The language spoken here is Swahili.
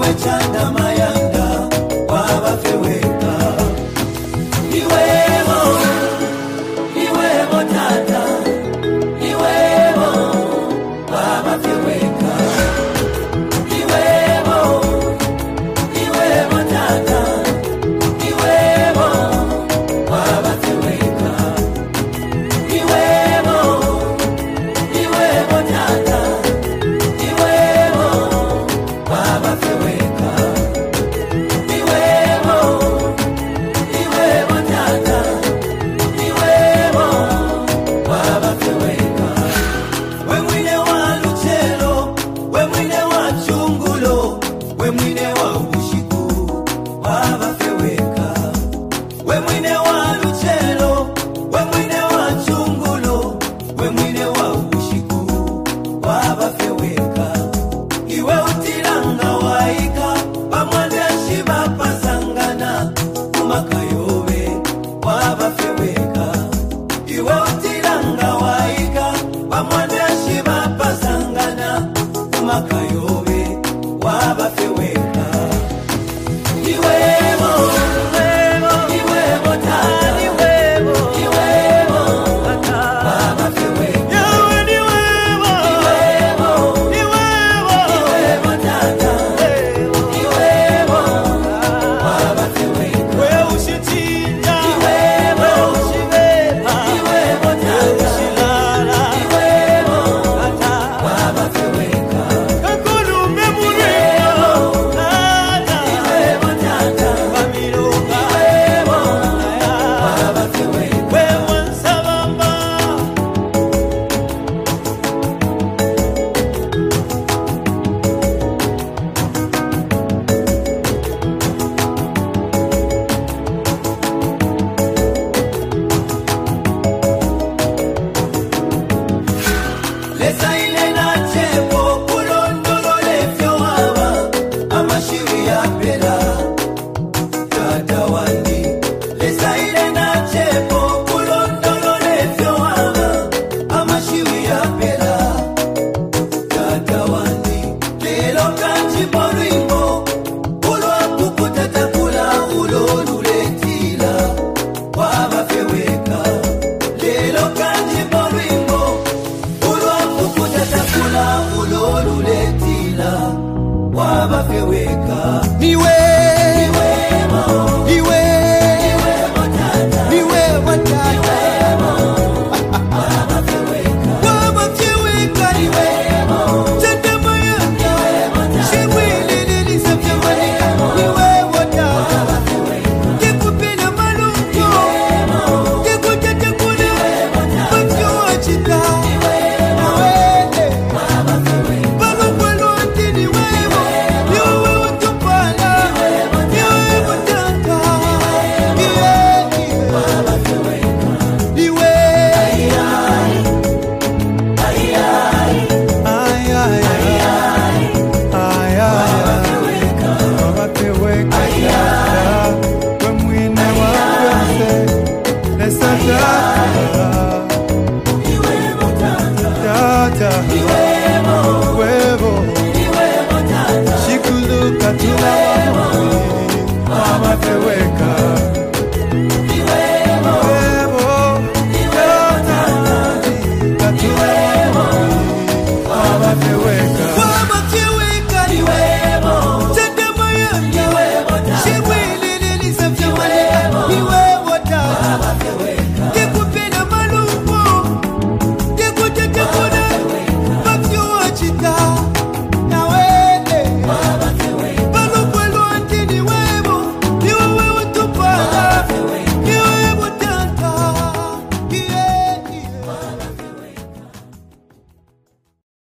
chanda mayanga wabafeweka. Iwemo tata, iwemo wabafeweka. Iwemo tata, iwemo wabafeweka. Iwemo tata, iwemo wabafeweka. Iwemo tata, iwemo wabafeweka. We mwine wa Luchelo, we mwine wa Chungulo, we mwine wa Ubushiku wabafeweka. We mwine wa Luchelo, we mwine wa Chungulo, we mwine wa Ubushiku wabafeweka. Iwe utilanga waika pamwandeshi bapasangana kumakayowe wabafeweka. Iwe utilanga waika pamwandeshi bapasangana kumakayowe wabafeweka. Iwemo tata, iwemo tata wabafeweka. Iwemo tata, iwemo wabafeweka. We ushitinda, iwemo tata, iwemo tata wabafeweka. Kakulume mulwelo, iwemo tata, wamiloka, iwemo wabafeweka. We wansabamba. Lesa ile na chepo kulondolo lefyo waba amashiwi ya pera tata wandi. Lesa ile na chepo kulondolo lefyo waba amashiwi ya pera tata wandi. Lelo kanji poringo ulwa kukutatakula uloluletila wabafeweka. Lelo kanji poringo ulwa kukutatakula uloluletila wabafeweka. Iwemo tata, iwemo wabafeweka. Iwemo chanda mayanga, shimwili lilisafeweka. Iwemo tata, kikupila malungo, kikutatakula machua chita. Baba kwaloti ni wewe, niwe utupala, niwe mutaka. Iwe Tata